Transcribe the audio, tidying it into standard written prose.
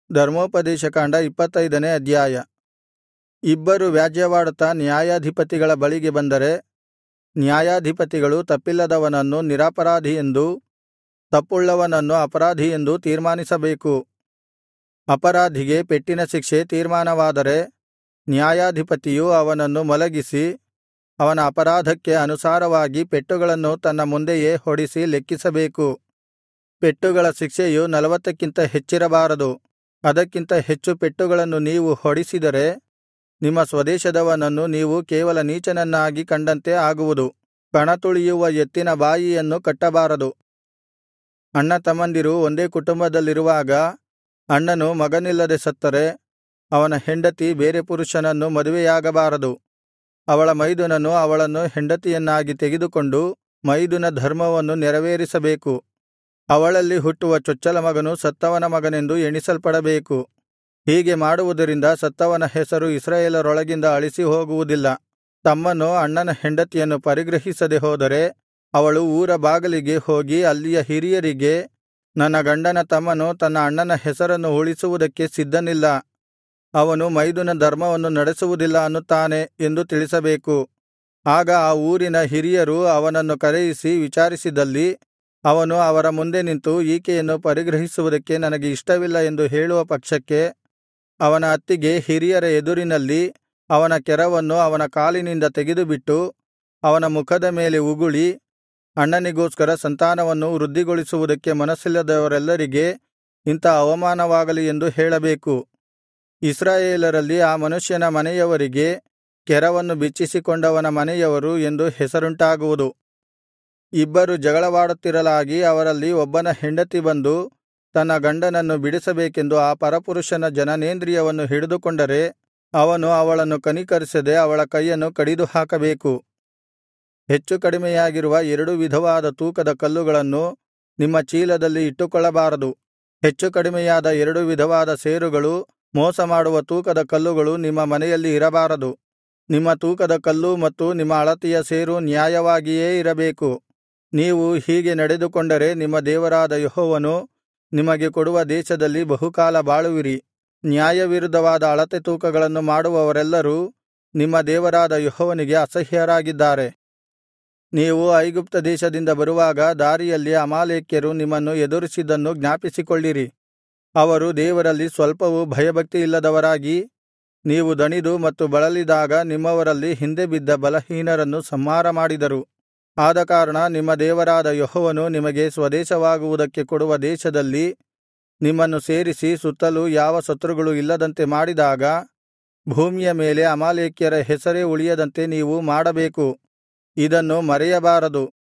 ಧರ್ಮೋಪದೇಶಕಾಂಡ 25ನೇ ಅಧ್ಯಾಯ. ಇಬ್ಬರು ವ್ಯಾಜ್ಯವಾಡುತ್ತಾ ನ್ಯಾಯಾಧಿಪತಿಗಳ ಬಳಿಗೆ ಬಂದರೆ, ನ್ಯಾಯಾಧಿಪತಿಗಳು ತಪ್ಪಿಲ್ಲದವನನ್ನು ನಿರಪರಾಧಿಯೆಂದೂ ತಪ್ಪುಳ್ಳವನನ್ನು ಅಪರಾಧಿಯೆಂದೂ ತೀರ್ಮಾನಿಸಬೇಕು. ಅಪರಾಧಿಗೆ ಪೆಟ್ಟಿನ ಶಿಕ್ಷೆ ತೀರ್ಮಾನವಾದರೆ, ನ್ಯಾಯಾಧಿಪತಿಯು ಅವನನ್ನು ಮಲಗಿಸಿ, ಅವನ ಅಪರಾಧಕ್ಕೆ ಅನುಸಾರವಾಗಿ ಪೆಟ್ಟುಗಳನ್ನು ತನ್ನ ಮುಂದೆಯೇ ಹೊಡಿಸಿ ಲೆಕ್ಕಿಸಬೇಕು. ಪೆಟ್ಟುಗಳ ಶಿಕ್ಷೆಯು 40ಕ್ಕಿಂತ ಹೆಚ್ಚಿರಬಾರದು. ಅದಕ್ಕಿಂತ ಹೆಚ್ಚು ಪೆಟ್ಟುಗಳನ್ನು ನೀವು ಹೊಡಿಸಿದರೆ, ನಿಮ್ಮ ಸ್ವದೇಶದವನನ್ನು ನೀವು ಕೇವಲ ನೀಚನನ್ನಾಗಿ ಕಂಡಂತೆ ಆಗುವುದು. ಕಣತುಳಿಯುವ ಎತ್ತಿನ ಬಾಯಿಯನ್ನು ಕಟ್ಟಬಾರದು. ಅಣ್ಣತಮ್ಮಂದಿರು ಒಂದೇ ಕುಟುಂಬದಲ್ಲಿರುವಾಗ ಅಣ್ಣನು ಮಗನಿಲ್ಲದೆ ಸತ್ತರೆ, ಅವನ ಹೆಂಡತಿ ಬೇರೆ ಪುರುಷನನ್ನು ಮದುವೆಯಾಗಬಾರದು. ಅವಳ ಮೈದುನನು ಅವಳನ್ನು ಹೆಂಡತಿಯನ್ನಾಗಿ ತೆಗೆದುಕೊಂಡು ಮೈದುನ ಧರ್ಮವನ್ನು ನೆರವೇರಿಸಬೇಕು. ಅವಳಲ್ಲಿ ಹುಟ್ಟುವ ಚೊಚ್ಚಲ ಮಗನು ಸತ್ತವನ ಮಗನೆಂದು ಎಣಿಸಲ್ಪಡಬೇಕು. ಹೀಗೆ ಮಾಡುವುದರಿಂದ ಸತ್ತವನ ಹೆಸರು ಇಸ್ರಾಯೇಲರೊಳಗಿಂದ ಅಳಿಸಿ ಹೋಗುವುದಿಲ್ಲ. ತಮ್ಮನು ಅಣ್ಣನ ಹೆಂಡತಿಯನ್ನು ಪರಿಗ್ರಹಿಸದೆ ಹೋದರೆ, ಅವಳು ಊರ ಬಾಗಿಲಿಗೆ ಹೋಗಿ ಅಲ್ಲಿಯ ಹಿರಿಯರಿಗೆ, ನನ್ನ ಗಂಡನ ತಮ್ಮನು ತನ್ನ ಅಣ್ಣನ ಹೆಸರನ್ನು ಉಳಿಸುವುದಕ್ಕೆ ಸಿದ್ಧನಿಲ್ಲ, ಅವನು ಮೈದುನ ಧರ್ಮವನ್ನು ನಡೆಸುವುದಿಲ್ಲ ಅನ್ನುತ್ತಾನೆ ಎಂದು ತಿಳಿಸಬೇಕು. ಆಗ ಆ ಊರಿನ ಹಿರಿಯರು ಅವನನ್ನು ಕರೆಯಿಸಿ ವಿಚಾರಿಸಿದಲ್ಲಿ, ಅವನು ಅವರ ಮುಂದೆ ನಿಂತು ಈಕೆಯನ್ನು ಪರಿಗ್ರಹಿಸುವುದಕ್ಕೆ ನನಗೆ ಇಷ್ಟವಿಲ್ಲ ಎಂದು ಹೇಳುವ ಪಕ್ಷಕ್ಕೆ, ಅವನ ಅತ್ತಿಗೆ ಹಿರಿಯರ ಎದುರಿನಲ್ಲಿ ಅವನ ಕೆರವನ್ನು ಅವನ ಕಾಲಿನಿಂದ ತೆಗೆದುಬಿಟ್ಟು ಅವನ ಮುಖದ ಮೇಲೆ ಉಗುಳಿ, ಅಣ್ಣನಿಗೋಸ್ಕರ ಸಂತಾನವನ್ನು ವೃದ್ಧಿಗೊಳಿಸುವುದಕ್ಕೆ ಮನಸ್ಸಿಲ್ಲದವರೆಲ್ಲರಿಗೆ ಇಂಥ ಅವಮಾನವಾಗಲಿ ಎಂದು ಹೇಳಬೇಕು. ಇಸ್ರಾಯೇಲರಲ್ಲಿ ಆ ಮನುಷ್ಯನ ಮನೆಯವರಿಗೆ ಕೆರವನ್ನು ಬಿಚ್ಚಿಸಿಕೊಂಡವನ ಮನೆಯವರು ಎಂದು ಹೆಸರುಂಟಾಗುವುದು. ಇಬ್ಬರು ಜಗಳವಾಡುತ್ತಿರಲಾಗಿ ಅವರಲ್ಲಿ ಒಬ್ಬನ ಹೆಂಡತಿ ಬಂದು ತನ್ನ ಗಂಡನನ್ನು ಬಿಡಿಸಬೇಕೆಂದು ಆ ಪರಪುರುಷನ ಜನನೇಂದ್ರಿಯವನ್ನು ಹಿಡಿದುಕೊಂಡರೆ, ಅವನು ಅವಳನ್ನು ಕನಿಕರಿಸದೆ ಅವಳ ಕೈಯನ್ನು ಕಡಿದು ಹಾಕಬೇಕು. ಹೆಚ್ಚು ಕಡಿಮೆಯಾಗಿರುವ 2 ವಿಧವಾದ ತೂಕದ ಕಲ್ಲುಗಳನ್ನು ನಿಮ್ಮ ಚೀಲದಲ್ಲಿ ಇಟ್ಟುಕೊಳ್ಳಬಾರದು. ಹೆಚ್ಚು ಕಡಿಮೆಯಾದ 2 ವಿಧವಾದ ಸೇರುಗಳು, ಮೋಸಮಾಡುವ ತೂಕದ ಕಲ್ಲುಗಳು ನಿಮ್ಮ ಮನೆಯಲ್ಲಿ ಇರಬಾರದು. ನಿಮ್ಮ ತೂಕದ ಕಲ್ಲು ಮತ್ತು ನಿಮ್ಮ ಅಳತೆಯ ಸೇರು ನ್ಯಾಯವಾಗಿಯೇ ಇರಬೇಕು. ನೀವು ಹೀಗೆ ನಡೆದುಕೊಂಡರೆ ನಿಮ್ಮ ದೇವರಾದ ಯೆಹೋವನು ನಿಮಗೆ ಕೊಡುವ ದೇಶದಲ್ಲಿ ಬಹುಕಾಲ ಬಾಳುವಿರಿ. ನ್ಯಾಯವಿರುದ್ಧವಾದ ಅಳತೆ ತೂಕಗಳನ್ನು ಮಾಡುವವರೆಲ್ಲರೂ ನಿಮ್ಮ ದೇವರಾದ ಯೆಹೋವನಿಗೆ ಅಸಹ್ಯರಾಗಿದ್ದಾರೆ. ನೀವು ಐಗುಪ್ತ ದೇಶದಿಂದ ಬರುವಾಗ ದಾರಿಯಲ್ಲಿ ಅಮಾಲೇಕ್ಯರು ನಿಮ್ಮನ್ನು ಎದುರಿಸಿದ್ದನ್ನು ಜ್ಞಾಪಿಸಿಕೊಳ್ಳಿರಿ. ಅವರು ದೇವರಲ್ಲಿ ಸ್ವಲ್ಪವೂ ಭಯಭಕ್ತಿಯಿಲ್ಲದವರಾಗಿ, ನೀವು ದಣಿದು ಮತ್ತು ಬಳಲಿದಾಗ ನಿಮ್ಮವರಲ್ಲಿ ಹಿಂದೆ ಬಿದ್ದ ಬಲಹೀನರನ್ನು ಸಂಹಾರ ಮಾಡಿದರು. ಆದಕಾರಣ ನಿಮ್ಮ ದೇವರಾದ ಯೆಹೋವನು ನಿಮಗೆ ಸ್ವದೇಶವಾಗುವುದಕ್ಕೆ ಕೊಡುವ ದೇಶದಲ್ಲಿ ನಿಮ್ಮನ್ನು ಸೇರಿಸಿ ಸುತ್ತಲೂ ಯಾವ ಶತ್ರುಗಳು ಇಲ್ಲದಂತೆ ಮಾಡಿದಾಗ, ಭೂಮಿಯ ಮೇಲೆ ಅಮಾಲೇಕ್ಯರ ಹೆಸರೇ ಉಳಿಯದಂತೆ ನೀವು ಮಾಡಬೇಕು. ಇದನ್ನು ಮರೆಯಬಾರದು.